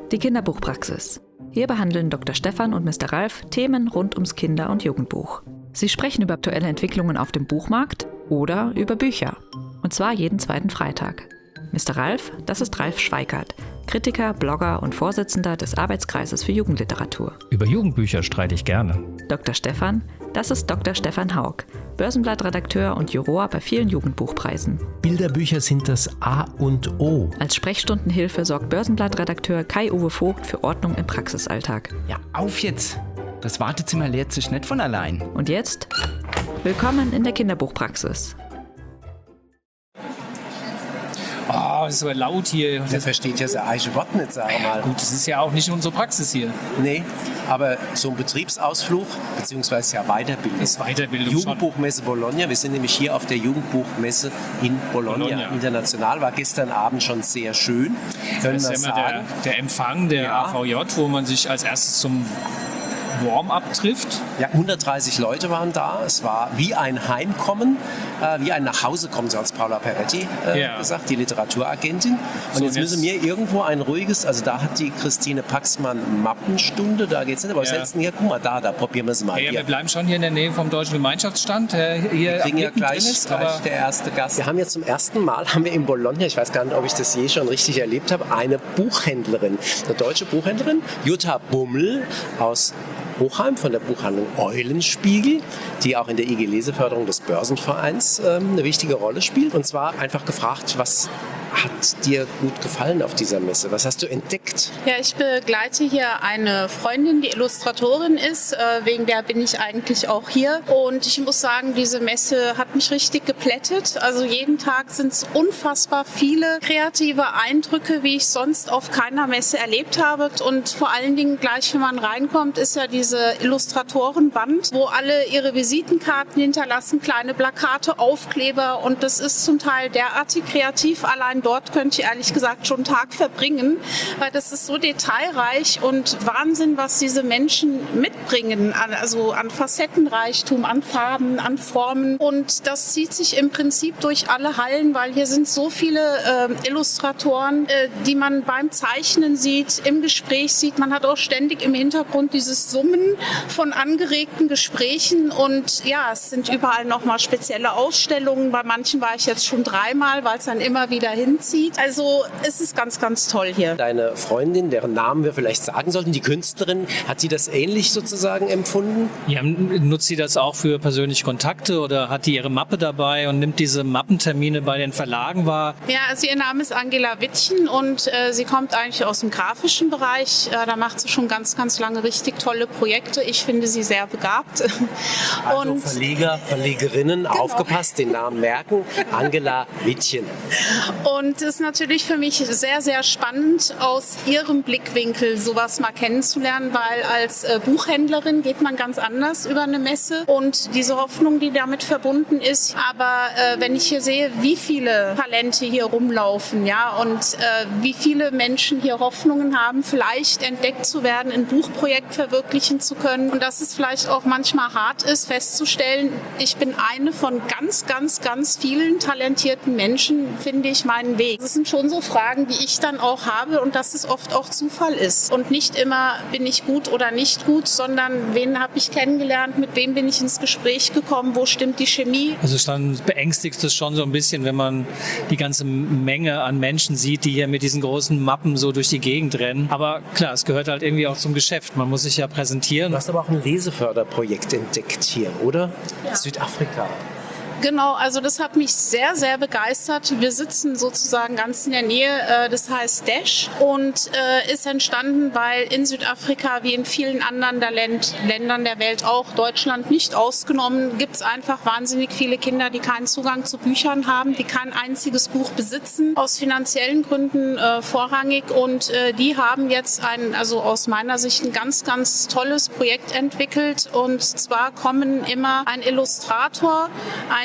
Die Kinderbuchpraxis. Hier behandeln Dr. Stefan und Mr. Ralf Themen rund ums Kinder- und Jugendbuch. Sie sprechen über aktuelle Entwicklungen auf dem Buchmarkt oder über Bücher. Und zwar jeden zweiten Freitag. Mr. Ralf, das ist Ralf Schweikart, Kritiker, Blogger und Vorsitzender des Arbeitskreises für Jugendliteratur. Über Jugendbücher streite ich gerne. Dr. Stefan, das ist Dr. Stefan Haug, Börsenblattredakteur und Juror bei vielen Jugendbuchpreisen. Bilderbücher sind das A und O. Als Sprechstundenhilfe sorgt Börsenblattredakteur Kai-Uwe Vogt für Ordnung im Praxisalltag. Ja, auf jetzt! Das Wartezimmer leert sich nicht von allein. Und jetzt? Willkommen in der Kinderbuchpraxis. Oh, das ist aber laut hier. Der versteht ja sein eigenes Wort nicht, sag mal. Gut, das ist ja auch nicht unsere Praxis hier. Nee, aber so ein Betriebsausflug, beziehungsweise ja Weiterbildung. Das ist Weiterbildung Jugendbuchmesse Bologna. Wir sind nämlich hier auf der Jugendbuchmesse in Bologna. International. War gestern Abend schon sehr schön. Das ist ja immer der Empfang der AVJ, wo man sich als erstes zum Warm-up trifft. Ja, 130 Leute waren da. Es war wie ein Heimkommen, wie ein Nachhausekommen, so hat es Paula Peretti gesagt, die Literaturagentin. Und So, jetzt müssen wir irgendwo ein ruhiges, also da hat die Christine Paxmann Mappenstunde, da geht es nicht, aber was hältst du denn hier? Guck mal, da probieren wir es mal. Ja, wir bleiben schon hier in der Nähe vom Deutschen Gemeinschaftsstand. Hier wir kriegen ja gleich ist, der erste Gast. Wir haben jetzt zum ersten Mal, in Bologna, ich weiß gar nicht, ob ich das je schon richtig erlebt habe, eine Buchhändlerin, eine deutsche Buchhändlerin, Jutta Bummel aus Hochheim von der Buchhandlung Eulenspiegel, die auch in der IG Leseförderung des Börsenvereins eine wichtige Rolle spielt. Und zwar einfach gefragt, was hat dir gut gefallen auf dieser Messe? Was hast du entdeckt? Ja, ich begleite hier eine Freundin, die Illustratorin ist. Wegen der bin ich eigentlich auch hier. Und ich muss sagen, diese Messe hat mich richtig geplättet. Also jeden Tag sind es unfassbar viele kreative Eindrücke, wie ich sonst auf keiner Messe erlebt habe. Und vor allen Dingen gleich, wenn man reinkommt, ist ja diese Illustratorenwand, wo alle ihre Visitenkarten hinterlassen, kleine Plakate, Aufkleber. Und das ist zum Teil derartig kreativ. Allein dort könnte ich ehrlich gesagt schon einen Tag verbringen, weil das ist so detailreich und Wahnsinn, was diese Menschen mitbringen, also an Facettenreichtum, an Farben, an Formen. Und das zieht sich im Prinzip durch alle Hallen, weil hier sind so viele Illustratoren, die man beim Zeichnen sieht, im Gespräch sieht. Man hat auch ständig im Hintergrund dieses Summen von angeregten Gesprächen und ja, es sind überall nochmal spezielle Ausstellungen. Bei manchen war ich jetzt schon 3-mal, weil es dann immer wieder hinzieht. Also es ist ganz, ganz toll hier. Deine Freundin, deren Namen wir vielleicht sagen sollten, die Künstlerin, hat sie das ähnlich sozusagen empfunden? Ja, nutzt sie das auch für persönliche Kontakte oder hat die ihre Mappe dabei und nimmt diese Mappentermine bei den Verlagen wahr? Ja, also ihr Name ist Angela Wittchen und sie kommt eigentlich aus dem grafischen Bereich. Da macht sie schon ganz, ganz lange richtig tolle Projekte. Ich finde sie sehr begabt. Also und Verleger, Verlegerinnen, genau. Aufgepasst, den Namen merken. Angela Wittchen. Und es ist natürlich für mich sehr, sehr spannend, aus ihrem Blickwinkel sowas mal kennenzulernen, weil als Buchhändlerin geht man ganz anders über eine Messe und diese Hoffnung, die damit verbunden ist. Aber wenn ich hier sehe, wie viele Talente hier rumlaufen, ja, und wie viele Menschen hier Hoffnungen haben, vielleicht entdeckt zu werden, ein Buchprojekt verwirklichen zu können und dass es vielleicht auch manchmal hart ist, festzustellen, ich bin eine von ganz, ganz, ganz vielen talentierten Menschen, finde ich meinen Weg. Das sind schon so Fragen, die ich dann auch habe und dass es oft auch Zufall ist. Und nicht immer bin ich gut oder nicht gut, sondern wen habe ich kennengelernt, mit wem bin ich ins Gespräch gekommen, wo stimmt die Chemie. Also dann beängstigt es schon so ein bisschen, wenn man die ganze Menge an Menschen sieht, die hier mit diesen großen Mappen so durch die Gegend rennen. Aber klar, es gehört halt irgendwie auch zum Geschäft. Man muss sich ja präsentieren. Du hast aber auch ein Leseförderprojekt entdeckt hier, oder? Ja. Südafrika. Genau, also das hat mich sehr, sehr begeistert. Wir sitzen sozusagen ganz in der Nähe, das heißt Dash und ist entstanden, weil in Südafrika wie in vielen anderen Ländern der Welt auch, Deutschland nicht ausgenommen, gibt es einfach wahnsinnig viele Kinder, die keinen Zugang zu Büchern haben, die kein einziges Buch besitzen, aus finanziellen Gründen vorrangig und die haben jetzt also aus meiner Sicht ein ganz, ganz tolles Projekt entwickelt und zwar kommen immer ein Illustrator, ein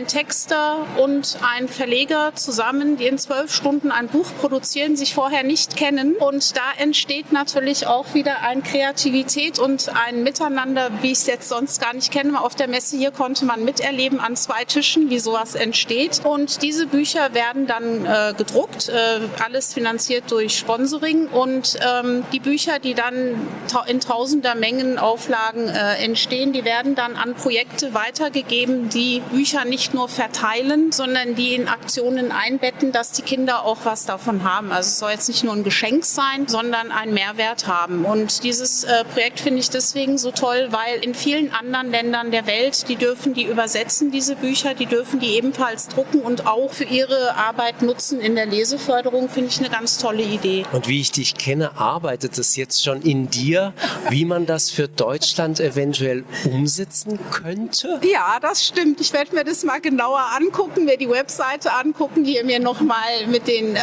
ein Texter und ein Verleger zusammen, die in 12 Stunden ein Buch produzieren, sich vorher nicht kennen. Und da entsteht natürlich auch wieder eine Kreativität und ein Miteinander, wie ich es jetzt sonst gar nicht kenne. Auf der Messe hier konnte man miterleben an 2 Tischen, wie sowas entsteht. Und diese Bücher werden dann gedruckt, alles finanziert durch Sponsoring. Und die Bücher, die dann in tausender Mengen Auflagen entstehen, die werden dann an Projekte weitergegeben, die Bücher nicht nur verteilen, sondern die in Aktionen einbetten, dass die Kinder auch was davon haben. Also es soll jetzt nicht nur ein Geschenk sein, sondern einen Mehrwert haben. Und dieses Projekt finde ich deswegen so toll, weil in vielen anderen Ländern der Welt, die dürfen die übersetzen, diese Bücher, die dürfen die ebenfalls drucken und auch für ihre Arbeit nutzen in der Leseförderung, finde ich eine ganz tolle Idee. Und wie ich dich kenne, arbeitet es jetzt schon in dir, wie man das für Deutschland eventuell umsetzen könnte? Ja, das stimmt. Ich werde mir das mal genauer angucken, mir die Webseite angucken, hier mir nochmal mit den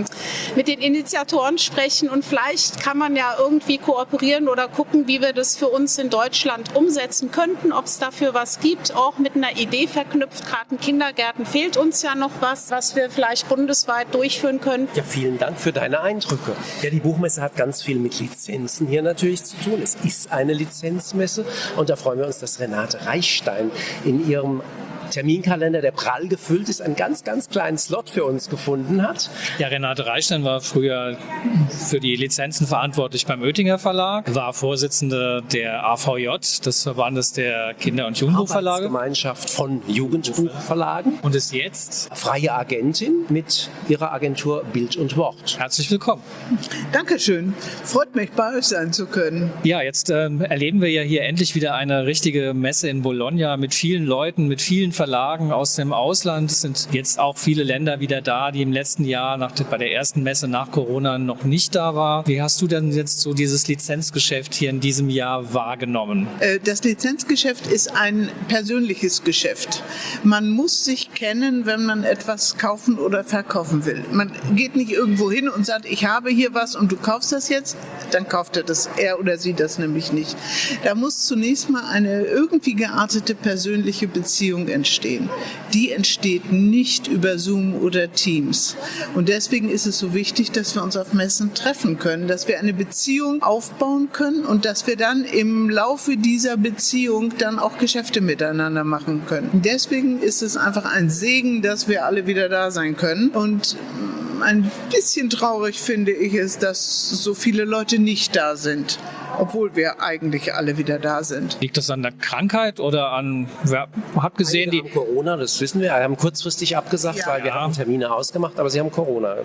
Initiatoren sprechen und vielleicht kann man ja irgendwie kooperieren oder gucken, wie wir das für uns in Deutschland umsetzen könnten, ob es dafür was gibt, auch mit einer Idee verknüpft. Gerade in Kindergärten fehlt uns ja noch was wir vielleicht bundesweit durchführen können. Ja, vielen Dank für deine Eindrücke. Ja, die Buchmesse hat ganz viel mit Lizenzen hier natürlich zu tun. Es ist eine Lizenzmesse und da freuen wir uns, dass Renate Reichstein in ihrem Terminkalender, der prall gefüllt ist, einen ganz, ganz kleinen Slot für uns gefunden hat. Ja, Renate Reichstein war früher für die Lizenzen verantwortlich beim Oettinger Verlag, war Vorsitzende der AVJ, des Verbandes der Kinder- und Jugendbuchverlage. Gemeinschaft von Jugendbuchverlagen. Und ist jetzt freie Agentin mit ihrer Agentur Bild und Wort. Herzlich willkommen. Dankeschön. Freut mich, bei euch sein zu können. Ja, jetzt erleben wir ja hier endlich wieder eine richtige Messe in Bologna mit vielen Leuten, mit vielen Verlagen aus dem Ausland. Es sind jetzt auch viele Länder wieder da, die im letzten Jahr bei der ersten Messe nach Corona noch nicht da war. Wie hast du denn jetzt so dieses Lizenzgeschäft hier in diesem Jahr wahrgenommen? Das Lizenzgeschäft ist ein persönliches Geschäft. Man muss sich kennen, wenn man etwas kaufen oder verkaufen will. Man geht nicht irgendwo hin und sagt, ich habe hier was und du kaufst das jetzt, dann kauft er oder sie das nämlich nicht. Da muss zunächst mal eine irgendwie geartete persönliche Beziehung entstehen. Die entsteht nicht über Zoom oder Teams. Und deswegen ist es so wichtig, dass wir uns auf Messen treffen können, dass wir eine Beziehung aufbauen können und dass wir dann im Laufe dieser Beziehung dann auch Geschäfte miteinander machen können. Deswegen ist es einfach ein Segen, dass wir alle wieder da sein können. Und ein bisschen traurig finde ich es, dass so viele Leute nicht da sind, obwohl wir eigentlich alle wieder da sind. Liegt das an der Krankheit oder an, habt gesehen, die haben Corona, das wissen wir, haben kurzfristig abgesagt, ja, weil wir haben Termine ausgemacht, aber sie haben Corona.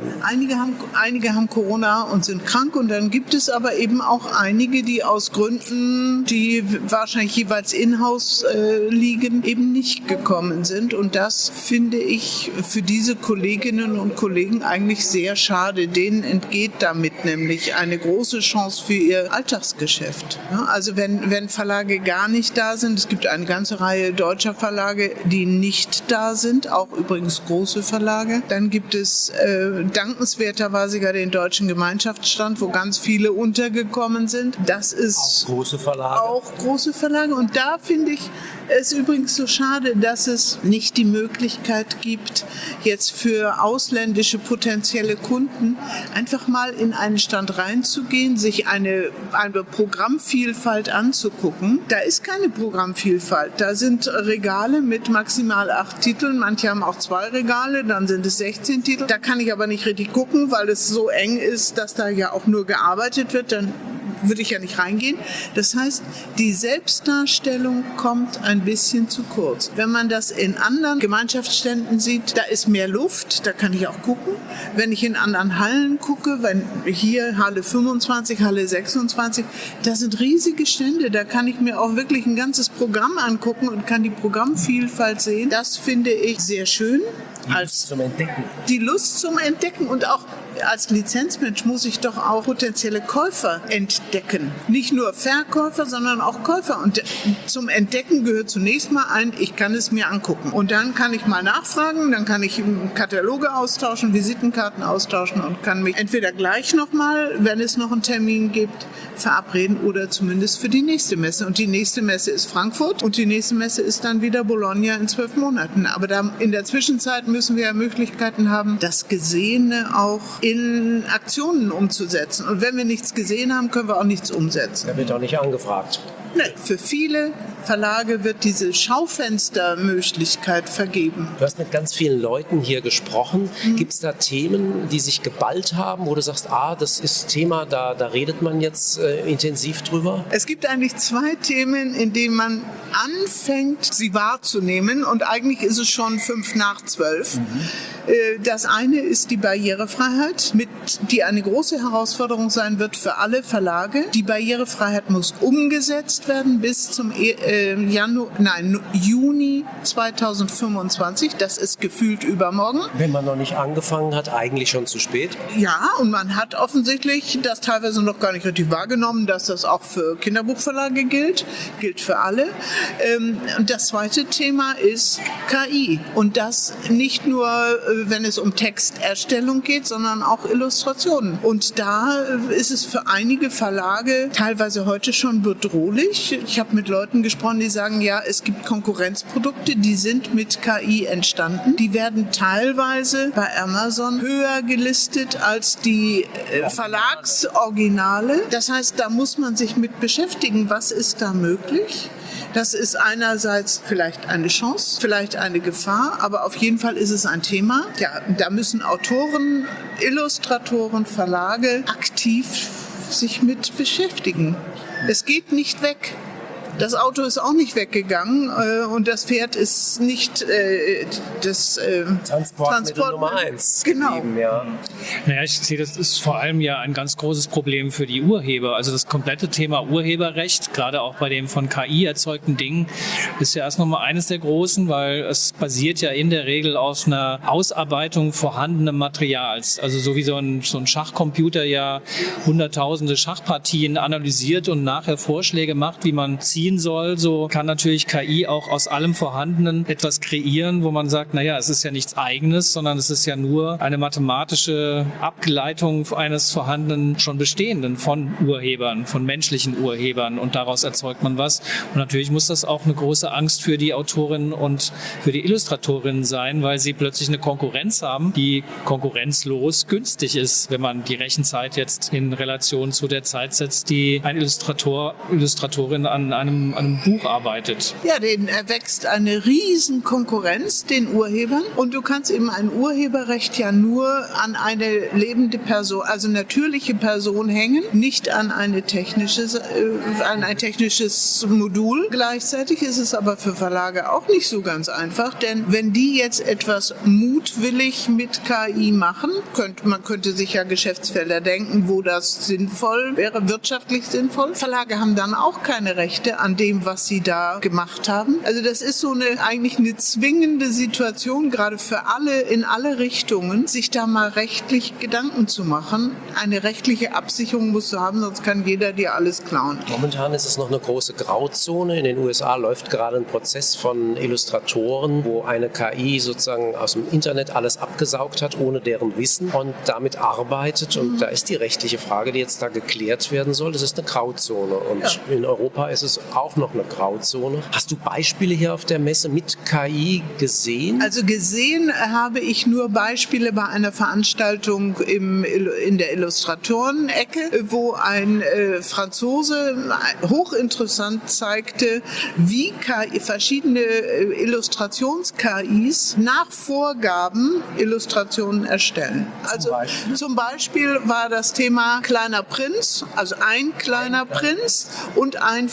Einige haben Corona und sind krank und dann gibt es aber eben auch einige, die aus Gründen, die wahrscheinlich jeweils in-house liegen, eben nicht gekommen sind und das finde ich für diese Kolleginnen und Kollegen eigentlich sehr schade. Denen entgeht damit nämlich eine große Chance für ihr Alltagsgeschäft. Also wenn Verlage gar nicht da sind, es gibt eine ganze Reihe deutscher Verlage, die nicht da sind, auch übrigens große Verlage. Dann gibt es dankenswerterweise sogar den Deutschen Gemeinschaftsstand, wo ganz viele untergekommen sind. Das ist auch große Verlage. Auch große Verlage. Und da finde ich es übrigens so schade, dass es nicht die Möglichkeit gibt, jetzt für ausländische potenzielle Kunden einfach mal in einen Stand reinzugehen, sich eine Programmvielfalt anzugucken. Da ist keine Programmvielfalt. Da sind Regale mit maximal 8 Titeln. Manche haben auch 2 Regale, dann sind es 16 Titel. Da kann ich aber nicht richtig gucken, weil es so eng ist, dass da ja auch nur gearbeitet wird. Dann würde ich ja nicht reingehen. Das heißt, die Selbstdarstellung kommt ein bisschen zu kurz. Wenn man das in anderen Gemeinschaftsständen sieht, da ist mehr Luft, da kann ich auch gucken. Wenn ich in anderen Hallen gucke, wenn hier Halle 25, Halle 26, da sind riesige Stände, da kann ich mir auch wirklich ein ganzes Programm angucken und kann die Programmvielfalt sehen. Das finde ich sehr schön. Zum Entdecken. Die Lust zum Entdecken und auch als Lizenzmensch muss ich doch auch potenzielle Käufer entdecken. Nicht nur Verkäufer, sondern auch Käufer. Und zum Entdecken gehört zunächst mal ich kann es mir angucken. Und dann kann ich mal nachfragen, dann kann ich Kataloge austauschen, Visitenkarten austauschen und kann mich entweder gleich nochmal, wenn es noch einen Termin gibt, verabreden oder zumindest für die nächste Messe. Und die nächste Messe ist Frankfurt und die nächste Messe ist dann wieder Bologna in 12 Monaten. Aber in der Zwischenzeit müssen wir ja Möglichkeiten haben, das Gesehene auch in Aktionen umzusetzen. Und wenn wir nichts gesehen haben, können wir auch nichts umsetzen. Da wird auch nicht angefragt. Nein, für viele Verlage wird diese Schaufenstermöglichkeit vergeben. Du hast mit ganz vielen Leuten hier gesprochen. Gibt es da Themen, die sich geballt haben, wo du sagst, das ist Thema, da redet man jetzt intensiv drüber? Es gibt eigentlich 2 Themen, in denen man anfängt, sie wahrzunehmen und eigentlich ist es schon 11:55. Das eine ist die Barrierefreiheit, die eine große Herausforderung sein wird für alle Verlage. Die Barrierefreiheit muss umgesetzt werden bis zum Juni 2025. Das ist gefühlt übermorgen. Wenn man noch nicht angefangen hat, eigentlich schon zu spät? Ja, und man hat offensichtlich das teilweise noch gar nicht richtig wahrgenommen, dass das auch für Kinderbuchverlage gilt für alle. Und das zweite Thema ist KI. Und das nicht nur, wenn es um Texterstellung geht, sondern auch Illustrationen. Und da ist es für einige Verlage teilweise heute schon bedrohlich. Ich habe mit Leuten gesprochen, die sagen, ja, es gibt Konkurrenzprodukte, die sind mit KI entstanden. Die werden teilweise bei Amazon höher gelistet als die Verlagsoriginale. Das heißt, da muss man sich mit beschäftigen, was ist da möglich? Das ist einerseits vielleicht eine Chance, vielleicht eine Gefahr, aber auf jeden Fall ist es ein Thema. Ja, da müssen Autoren, Illustratoren, Verlage aktiv sich mit beschäftigen. Es geht nicht weg. Das Auto ist auch nicht weggegangen und das Pferd ist nicht das Transportmittel Nummer 1. Genau. Geblieben, ja. Naja, ich sehe, das ist vor allem ja ein ganz großes Problem für die Urheber. Also das komplette Thema Urheberrecht, gerade auch bei den von KI erzeugten Dingen, ist ja erst nochmal eines der großen, weil es basiert ja in der Regel auf einer Ausarbeitung vorhandenen Materials. Also so wie so ein Schachcomputer ja hunderttausende Schachpartien analysiert und nachher Vorschläge macht, wie man ziehen soll, so kann natürlich KI auch aus allem Vorhandenen etwas kreieren, wo man sagt, naja, es ist ja nichts Eigenes, sondern es ist ja nur eine mathematische Ableitung eines vorhandenen, schon bestehenden von Urhebern, von menschlichen Urhebern und daraus erzeugt man was. Und natürlich muss das auch eine große Angst für die Autorinnen und für die Illustratorinnen sein, weil sie plötzlich eine Konkurrenz haben, die konkurrenzlos günstig ist, wenn man die Rechenzeit jetzt in Relation zu der Zeit setzt, die ein Illustratorin an einem Buch arbeitet. Ja, denen erwächst eine riesen Konkurrenz, den Urhebern. Und du kannst eben ein Urheberrecht ja nur an eine lebende Person, also natürliche Person hängen, nicht an ein technisches Modul. Gleichzeitig ist es aber für Verlage auch nicht so ganz einfach, denn wenn die jetzt etwas mutwillig mit KI machen, man könnte sich ja Geschäftsfelder denken, wo das sinnvoll wäre, wirtschaftlich sinnvoll. Verlage haben dann auch keine Rechte an dem, was sie da gemacht haben. Also das ist so eigentlich eine zwingende Situation, gerade für alle, in alle Richtungen, sich da mal rechtlich Gedanken zu machen. Eine rechtliche Absicherung musst du haben, sonst kann jeder dir alles klauen. Momentan ist es noch eine große Grauzone. In den USA läuft gerade ein Prozess von Illustratoren, wo eine KI sozusagen aus dem Internet alles abgesaugt hat, ohne deren Wissen und damit arbeitet. Und da ist die rechtliche Frage, die jetzt da geklärt werden soll. Das ist eine Grauzone. Und in Europa ist es auch noch eine Grauzone. Hast du Beispiele hier auf der Messe mit KI gesehen? Also gesehen habe ich nur Beispiele bei einer Veranstaltung in der Illustratoren-Ecke, wo ein Franzose hochinteressant zeigte, wie verschiedene Illustrations-KIs nach Vorgaben Illustrationen erstellen. Also zum Beispiel war das Thema kleiner Prinz, also ein kleiner Prinz und ein Fuchs.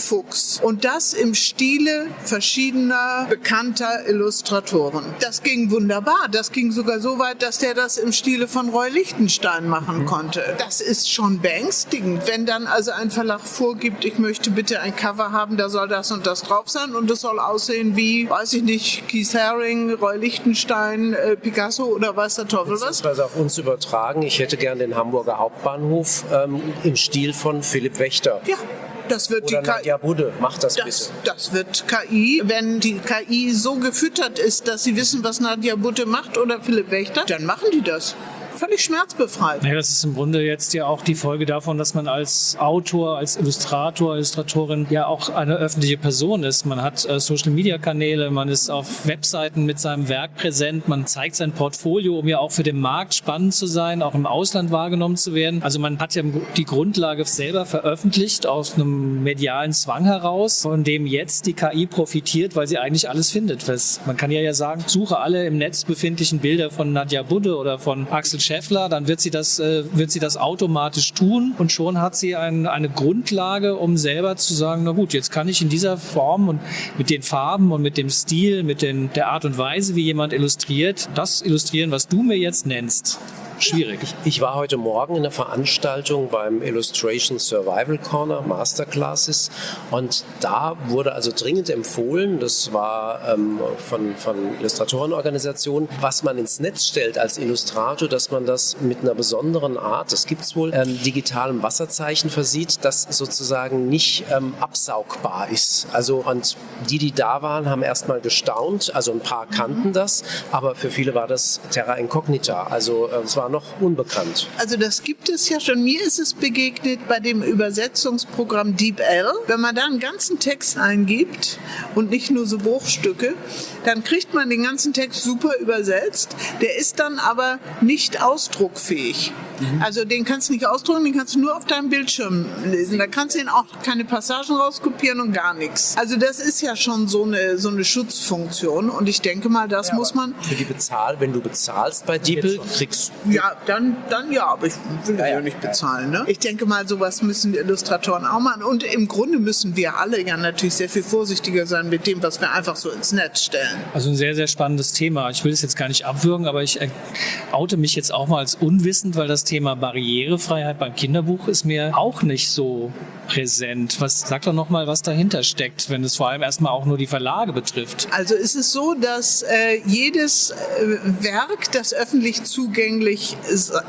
Books. Und das im Stile verschiedener bekannter Illustratoren. Das ging wunderbar. Das ging sogar so weit, dass der das im Stile von Roy Lichtenstein machen konnte. Das ist schon beängstigend, wenn dann also ein Verlag vorgibt, ich möchte bitte ein Cover haben, da soll das und das drauf sein und es soll aussehen wie, weiß ich nicht, Keith Haring, Roy Lichtenstein, Picasso oder weiß der Teufel was. Beziehungsweise auf uns übertragen, ich hätte gern den Hamburger Hauptbahnhof im Stil von Philipp Wächter. Ja. Das wird Oder die Nadia Budde, macht das bitte. Das wird KI. Wenn die KI so gefüttert ist, dass sie wissen, was Nadia Budde macht oder Philipp Wächter, dann machen die das. Völlig schmerzbefreit. Ja, das ist im Grunde jetzt ja auch die Folge davon, dass man als Autor, als Illustrator, Illustratorin ja auch eine öffentliche Person ist. Man hat Social-Media-Kanäle, man ist auf Webseiten mit seinem Werk präsent, man zeigt sein Portfolio, um ja auch für den Markt spannend zu sein, auch im Ausland wahrgenommen zu werden. Also man hat ja die Grundlage selber veröffentlicht aus einem medialen Zwang heraus, von dem jetzt die KI profitiert, weil sie eigentlich alles findet. Man kann ja sagen, suche alle im Netz befindlichen Bilder von Nadia Budde oder von Axel Scheffler, dann wird sie das automatisch tun und schon hat sie eine Grundlage, um selber zu sagen, na gut, jetzt kann ich in dieser Form und mit den Farben und mit dem Stil, mit der Art und Weise, wie jemand illustriert, das illustrieren, was du mir jetzt nennst. Schwierig. Ich war heute Morgen in einer Veranstaltung beim Illustration Survival Corner Masterclasses und da wurde also dringend empfohlen, das war von Illustratorenorganisationen, was man ins Netz stellt als Illustrator, dass man das mit einer besonderen Art, das gibt es wohl, digitalem Wasserzeichen versieht, das sozusagen nicht absaugbar ist. Also und die da waren, haben erstmal gestaunt, also ein paar kannten das, aber für viele war das Terra Incognita, also es war noch unbekannt. Also das gibt es ja schon. Mir ist es begegnet bei dem Übersetzungsprogramm DeepL. Wenn man da einen ganzen Text eingibt und nicht nur so Bruchstücke, dann kriegt man den ganzen Text super übersetzt. Der ist dann aber nicht ausdruckfähig. Also den kannst du nicht ausdrucken, den kannst du nur auf deinem Bildschirm lesen. Da kannst du ihn auch keine Passagen rauskopieren und gar nichts. Also das ist ja schon so eine Schutzfunktion und ich denke mal, das muss man... Für die wenn du bezahlst bei DeepL, kriegst du... Ja, dann ja, aber ich will ja nicht bezahlen. Ne? Ich denke mal, sowas müssen die Illustratoren auch machen und im Grunde müssen wir alle ja natürlich sehr viel vorsichtiger sein mit dem, was wir einfach so ins Netz stellen. Also ein sehr, sehr spannendes Thema. Ich will es jetzt gar nicht abwürgen, aber ich oute mich jetzt auch mal als unwissend, weil das Thema Barrierefreiheit beim Kinderbuch ist mir auch nicht so präsent. Sag doch noch mal, was dahinter steckt, wenn es vor allem erstmal auch nur die Verlage betrifft. Also ist es so, dass jedes Werk, das öffentlich zugänglich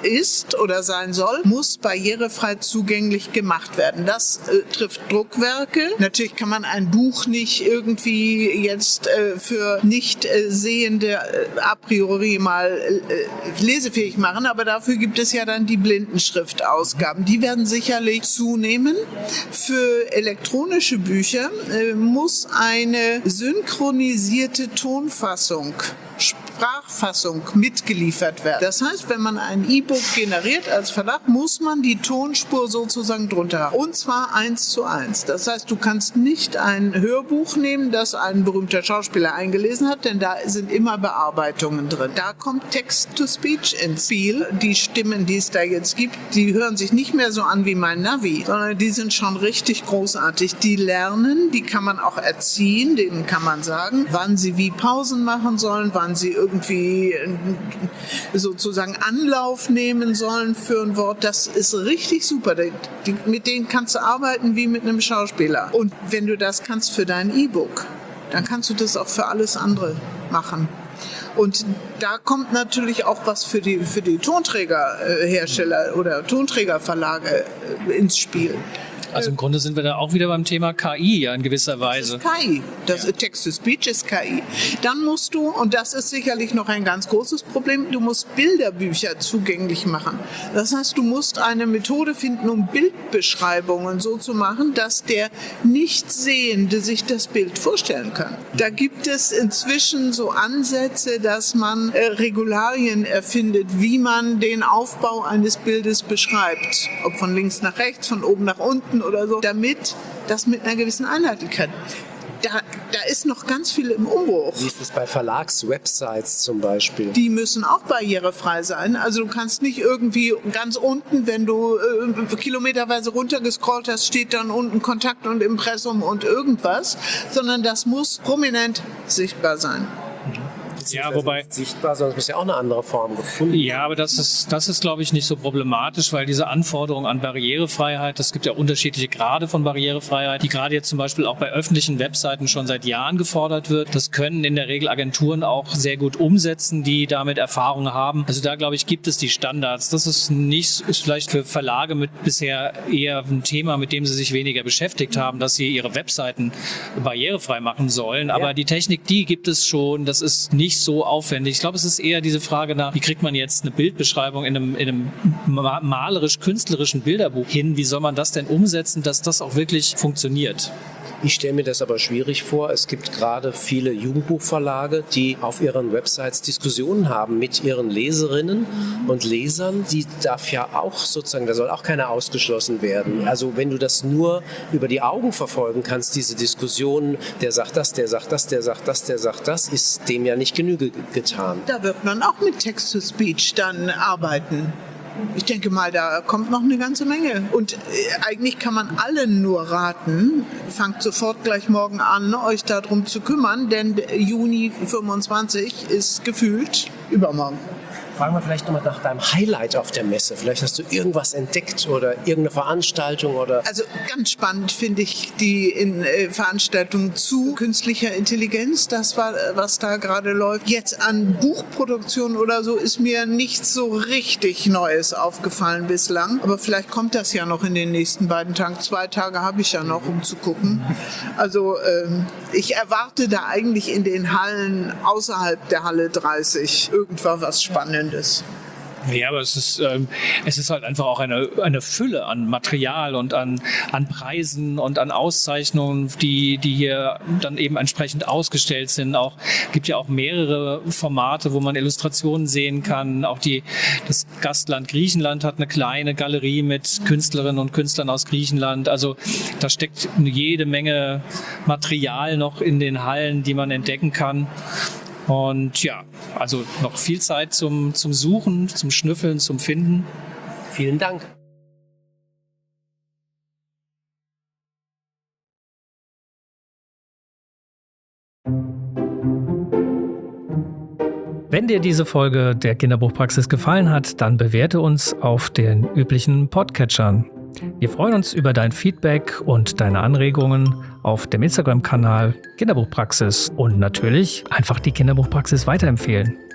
ist oder sein soll, muss barrierefrei zugänglich gemacht werden. Das trifft Druckwerke. Natürlich kann man ein Buch nicht irgendwie jetzt für nicht Sehende a priori mal lesefähig machen, aber dafür gibt es ja dann die Blindenschriftausgaben. Die werden sicherlich zunehmen. Für elektronische Bücher muss eine synchronisierte Tonfassung, Sprachfassung mitgeliefert werden. Das heißt, wenn man ein E-Book generiert als Verlag, muss man die Tonspur sozusagen drunter haben. Und zwar 1:1. Das heißt, du kannst nicht ein Hörbuch nehmen, das ein berühmter Schauspieler eingelesen hat, denn da sind immer Bearbeitungen drin. Da kommt Text-to-Speech ins Spiel. Die Stimmen, die es da jetzt gibt, die hören sich nicht mehr so an wie mein Navi, sondern die sind schon richtig großartig. Die lernen, die kann man auch erziehen, denen kann man sagen, wann sie wie Pausen machen sollen, wann sie irgendwie sozusagen Anlauf nehmen sollen für ein Wort. Das ist richtig super. Mit denen kannst du arbeiten wie mit einem Schauspieler. Und wenn du das kannst für dein E-Book, dann kannst du das auch für alles andere machen. Und da kommt natürlich auch was für die Tonträgerhersteller oder Tonträgerverlage ins Spiel. Also im Grunde sind wir da auch wieder beim Thema KI ja in gewisser Weise. Das ist KI. Das Text-to-Speech ist KI. Dann musst du, und das ist sicherlich noch ein ganz großes Problem, du musst Bilderbücher zugänglich machen. Das heißt, du musst eine Methode finden, um Bildbeschreibungen so zu machen, dass der Nichtsehende sich das Bild vorstellen kann. Da gibt es inzwischen so Ansätze, dass man Regularien erfindet, wie man den Aufbau eines Bildes beschreibt. Ob von links nach rechts, von oben nach unten oder so, damit das mit einer gewissen Einheitlichkeit. Da ist noch ganz viel im Umbruch. Wie ist es bei Verlagswebsites zum Beispiel? Die müssen auch barrierefrei sein. Also du kannst nicht irgendwie ganz unten, wenn du kilometerweise runtergescrollt hast, steht dann unten Kontakt und Impressum und irgendwas, sondern das muss prominent sichtbar sein. Ja, wobei sichtbar, sonst muss ja auch eine andere Form gefunden. Ja, aber das ist, glaube ich, nicht so problematisch, weil diese Anforderung an Barrierefreiheit, es gibt ja unterschiedliche Grade von Barrierefreiheit, die gerade jetzt zum Beispiel auch bei öffentlichen Webseiten schon seit Jahren gefordert wird. Das können in der Regel Agenturen auch sehr gut umsetzen, die damit Erfahrung haben. Also da, glaube ich, gibt es die Standards. Das ist vielleicht für Verlage mit bisher eher ein Thema, mit dem sie sich weniger beschäftigt haben, dass sie ihre Webseiten barrierefrei machen sollen. Aber die Technik, die gibt es schon. Das ist nicht so aufwendig. Ich glaube, es ist eher diese Frage nach, wie kriegt man jetzt eine Bildbeschreibung in einem malerisch-künstlerischen Bilderbuch hin? Wie soll man das denn umsetzen, dass das auch wirklich funktioniert? Ich stelle mir das aber schwierig vor. Es gibt gerade viele Jugendbuchverlage, die auf ihren Websites Diskussionen haben mit ihren Leserinnen und Lesern. Die darf ja auch sozusagen, da soll auch keiner ausgeschlossen werden. Also wenn du das nur über die Augen verfolgen kannst, diese Diskussionen, der sagt das, der sagt das, der sagt das, der sagt das, ist dem ja nicht Genüge getan. Da wird man auch mit Text-to-Speech dann arbeiten. Ich denke mal, da kommt noch eine ganze Menge. Und eigentlich kann man allen nur raten, fangt sofort gleich morgen an, euch darum zu kümmern, denn Juni 25 ist gefühlt übermorgen. Fragen wir vielleicht nochmal nach deinem Highlight auf der Messe. Vielleicht hast du irgendwas entdeckt oder irgendeine Veranstaltung oder... Also ganz spannend finde ich die Veranstaltung zu künstlicher Intelligenz. Das war, was da gerade läuft. Jetzt an Buchproduktion oder so ist mir nichts so richtig Neues aufgefallen bislang. Aber vielleicht kommt das ja noch in den nächsten beiden Tagen. 2 Tage habe ich ja noch, um zu gucken. Also ich erwarte da eigentlich in den Hallen außerhalb der Halle 30 irgendwas was Spannendes. Ja, aber es ist halt einfach auch eine Fülle an Material und an Preisen und an Auszeichnungen, die hier dann eben entsprechend ausgestellt sind. Gibt ja auch mehrere Formate, wo man Illustrationen sehen kann. Auch das Gastland Griechenland hat eine kleine Galerie mit Künstlerinnen und Künstlern aus Griechenland. Also da steckt jede Menge Material noch in den Hallen, die man entdecken kann. Und ja, also noch viel Zeit zum Suchen, zum Schnüffeln, zum Finden. Vielen Dank. Wenn dir diese Folge der Kinderbuchpraxis gefallen hat, dann bewerte uns auf den üblichen Podcatchern. Wir freuen uns über dein Feedback und deine Anregungen auf dem Instagram-Kanal Kinderbuchpraxis und natürlich einfach die Kinderbuchpraxis weiterempfehlen.